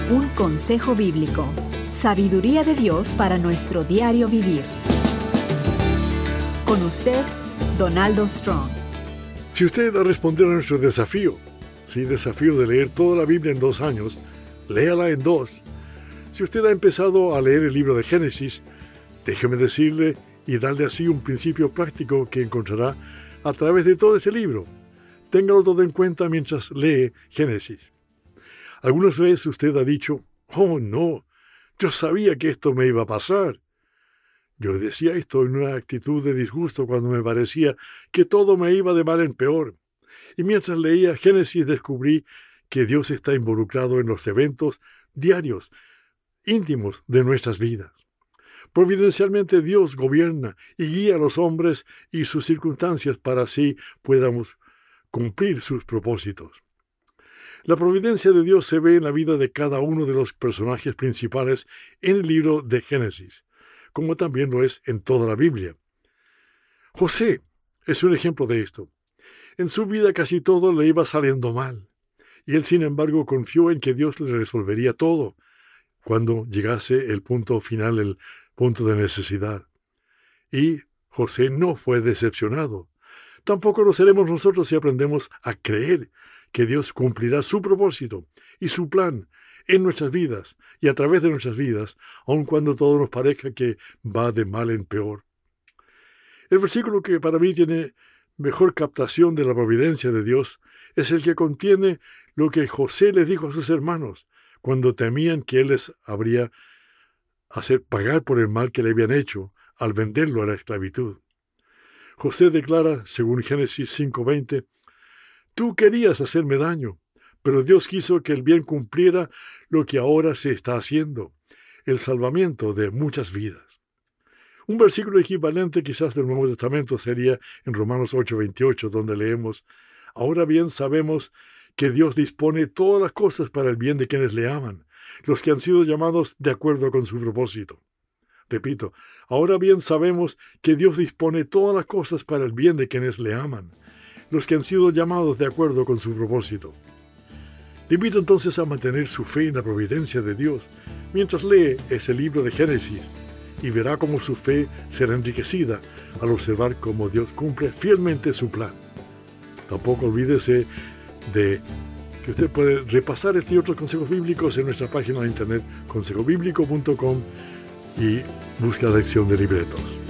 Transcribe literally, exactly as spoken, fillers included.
Un consejo bíblico. Sabiduría de Dios para nuestro diario vivir. Con usted, Donaldo Strong. Si usted va a responder a nuestro desafío, sí, desafío de leer toda la Biblia en dos años, léala en dos. Si usted ha empezado a leer el libro de Génesis, déjeme decirle y darle así un principio práctico que encontrará a través de todo este libro. Téngalo todo en cuenta mientras lee Génesis. Algunas veces usted ha dicho, oh no, yo sabía que esto me iba a pasar. Yo decía esto en una actitud de disgusto cuando me parecía que todo me iba de mal en peor. Y mientras leía Génesis descubrí que Dios está involucrado en los eventos diarios, íntimos de nuestras vidas. Providencialmente Dios gobierna y guía a los hombres y sus circunstancias para así podamos cumplir sus propósitos. La providencia de Dios se ve en la vida de cada uno de los personajes principales en el libro de Génesis, como también lo es en toda la Biblia. José es un ejemplo de esto. En su vida casi todo le iba saliendo mal, y él sin embargo confió en que Dios le resolvería todo cuando llegase el punto final, el punto de necesidad. Y José no fue decepcionado. Tampoco lo seremos nosotros si aprendemos a creer que Dios cumplirá su propósito y su plan en nuestras vidas y a través de nuestras vidas, aun cuando todo nos parezca que va de mal en peor. El versículo que para mí tiene mejor captación de la providencia de Dios es el que contiene lo que José le dijo a sus hermanos cuando temían que él les habría hacer pagar por el mal que le habían hecho al venderlo a la esclavitud. José declara, según Génesis cinco veinte, «Tú querías hacerme daño, pero Dios quiso que el bien cumpliera lo que ahora se está haciendo, el salvamiento de muchas vidas». Un versículo equivalente quizás del Nuevo Testamento sería en Romanos ocho veintiocho, donde leemos, «Ahora bien sabemos que Dios dispone todas las cosas para el bien de quienes le aman, los que han sido llamados de acuerdo con su propósito». Repito, ahora bien sabemos que Dios dispone todas las cosas para el bien de quienes le aman, los que han sido llamados de acuerdo con su propósito. Le invito entonces a mantener su fe en la providencia de Dios mientras lee ese libro de Génesis y verá cómo su fe será enriquecida al observar cómo Dios cumple fielmente su plan. Tampoco olvídese de que usted puede repasar este y otros consejos bíblicos en nuestra página de internet consejo bíblico punto com y busca la lección de libretos.